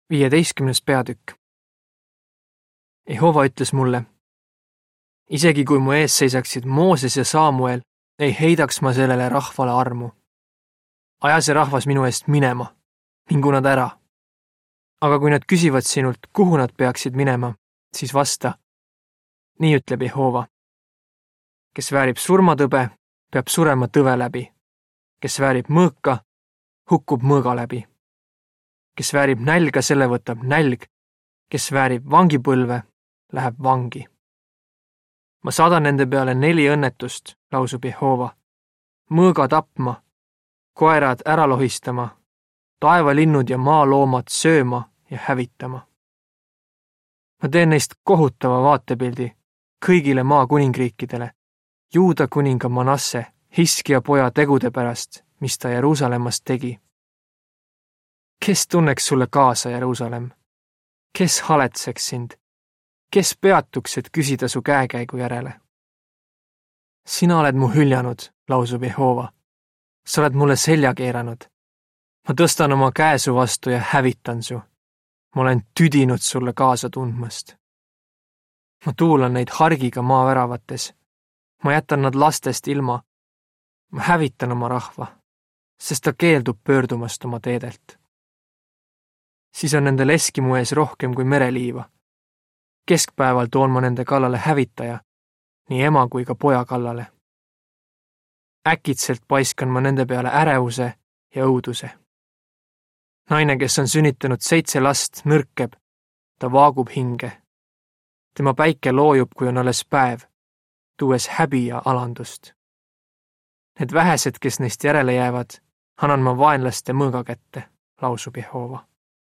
15. peatükk. Jehova ütles mulle, isegi kui mu ees seisaksid Mooses ja Saamuel, ei heidaks ma sellele rahvale armu. Aja see rahvas minu eest minema, mingu nad ära. Aga kui nad küsivad sinult, kuhu nad peaksid minema, siis vasta. Nii ütleb Jehova. Kes väärib surmatõbe, peab surema tõve läbi. Kes väärib mõõka, hukkub mõõga läbi. Kes väärib nälga, selle võtab nälg. Kes väärib vangipõlve, läheb vangi. Ma saadan nende peale 4 õnnetust, lausub Jehova. Mõõga tapma, koerad ära lohistama, taevalinnud ja maaloomad sööma ja hävitama. Ma teen neist kohutava vaatepildi kõigile maa kuningriikidele, Juuda kuninga Manasse, Hiskia poja tegude pärast, mis ta Jeruusalemmas tegi. Kes tunneks sulle kaasa, Jeruusalemm? Kes haletseks sind? Kes peatuks, et küsida su käekäigu järele? Sina oled mu hüljanud, lausub Jehova. Sa oled mulle selja keeranud. Ma tõstan oma käe su vastu ja hävitan su. Ma olen tüdinud sulle kaasa tundmast. Ma tuulan neid hargiga maaväravates. Ma jätan nad lastest ilma. Ma hävitan oma rahva, sest ta keeldub pöördumast oma teedelt. Siis on nende leski mu ees rohkem kui mereliiva. Keskpäeval toon ma nende kallale hävitaja, nii ema kui ka poja kallale. Äkitselt paiskan ma nende peale ärevuse ja õuduse. Naine, kes on sünnitanud 7 last, nõrkeb, ta vaagub hinge. Tema päike loojub, kui on alles päev, tuues häbi ja alandust. Need vähesed, kes neist järele jäävad, annan ma vaenlaste mõõga kätte, lausub Jehova.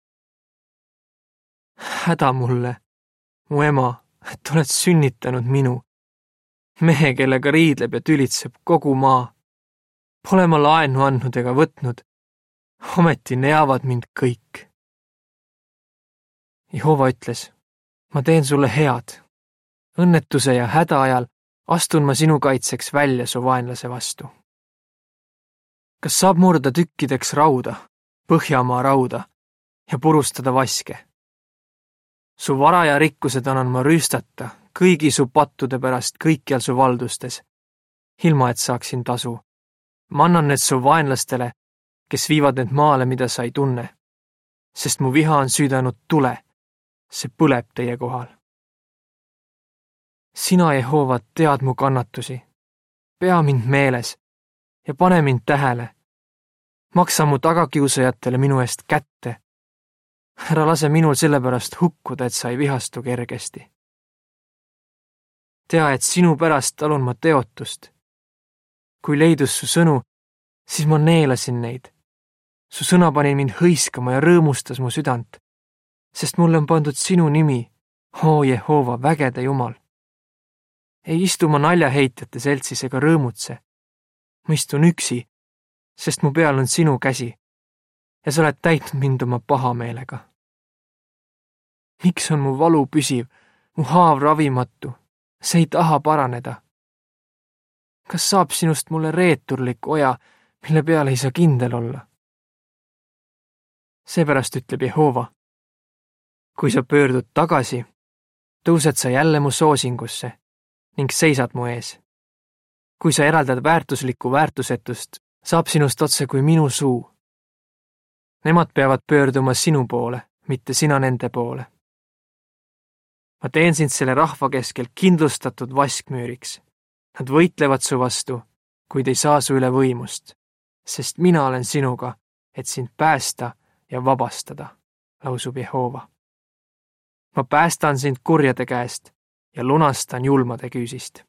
Häda mulle, mu ema, et oled sünnitanud minu, mehe, kellega riidleb ja tülitseb kogu maa. Pole ma laenu andnud ega võtnud, ometi neavad mind kõik. Jehova ütles, ma teen sulle head. Õnnetuse ja häda ajal astun ma sinu kaitseks välja su vaenlase vastu. Kas saab murda tükkideks rauda, Põhjamaa rauda ja purustada vaske? Su vara ja rikkused annan ma rüüstata kõigi su pattude pärast kõikjal su valdustes, ilma et saaksin tasu. Ma annan need su vaenlastele, kes viivad need maale, mida sa ei tunne, sest mu viha on süüdanud tule, see põleb teie kohal. Sina, Jehova, tead mu kannatusi, pea mind meeles ja pane mind tähele. Maksa mu tagakiusajatele minu eest kätte. Ära lase minul sellepärast hukkuda, et sa ei vihastu kergesti. Tea, et sinu pärast talun ma teotust. Kui leidus su sõnu, siis ma neelasin neid. Su sõna pani mind hõiskama ja rõõmustas mu südant, sest mulle on pandud sinu nimi, oo Jehova, vägede Jumal. Ei istu ma naljaheitjate seltsis ega rõõmutse. Ma istun üksi, sest mu peal on sinu käsi ja sa oled täitnud mind oma pahameelega. Miks on mu valu püsiv, mu haav ravimatu, see ei taha paraneda? Kas saab sinust mulle reeturlik oja, mille peale ei saa kindel olla? Seepärast ütleb Jehova, kui sa pöördud tagasi, tõused sa jälle mu soosingusse ning seisad mu ees. Kui sa eraldad väärtuslikku väärtusetust, saab sinust otse kui minu suu. Nemad peavad pöörduma sinu poole, mitte sina nende poole. Ma teen sind selle rahva keskel kindlustatud vaskmüüriks. Nad võitlevad su vastu, kuid ei saa su üle võimust, sest mina olen sinuga, et sind päästa ja vabastada, lausub Jehova. Ma päästan sind kurjade käest ja lunastan julmade küüsist.